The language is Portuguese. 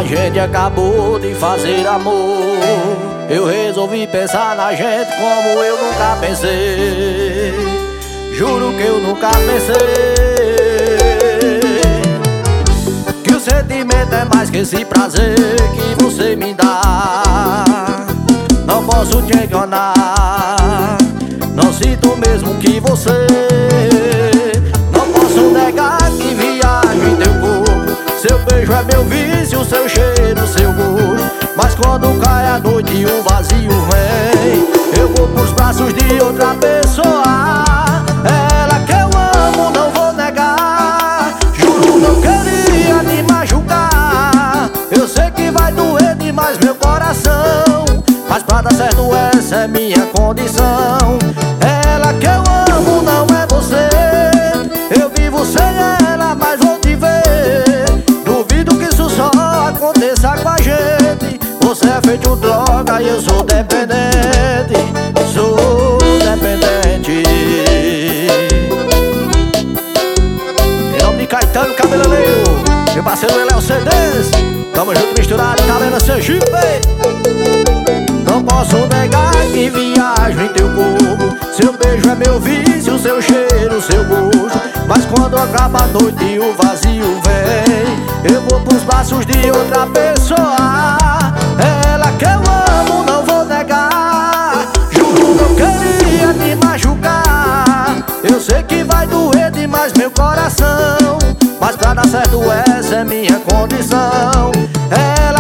gente acabou de fazer amor, eu resolvi pensar na gente como eu nunca pensei. Juro que eu nunca pensei que o sentimento é mais que esse prazer que você me dá. Não posso te enganar, não sinto mesmo que você. Não posso negar que viajo em teu corpo, seu beijo é meu vício, seu cheiro, seu gosto. Mas quando cai a noite e o vazio vem, eu vou pros braços de outra pessoa. Ela que eu amo, não vou negar. Juro, não queria te machucar. Eu sei que vai doer demais meu coração, mas pra dar certo essa é minha condição. Ela que eu amo não é você. Eu vivo sem ela, mas vou te ver. Duvido que isso só aconteça com a gente. Você é feito droga e eu sou dependente. Sou dependente. Em nome de Caetano Cabeleireiro, meu parceiro Léo CDs, tamo junto misturado, Cabela Sergipe. Não posso negar que viajo em teu corpo, seu beijo é meu vício, seu cheiro, seu gosto. Mas quando acaba a noite e o vazio vem, eu vou pros braços de outra pessoa. Ela que eu amo, não vou negar. Juro, não queria te machucar. Eu sei que vai doer demais meu coração, mas pra dar certo essa é minha condição. Ela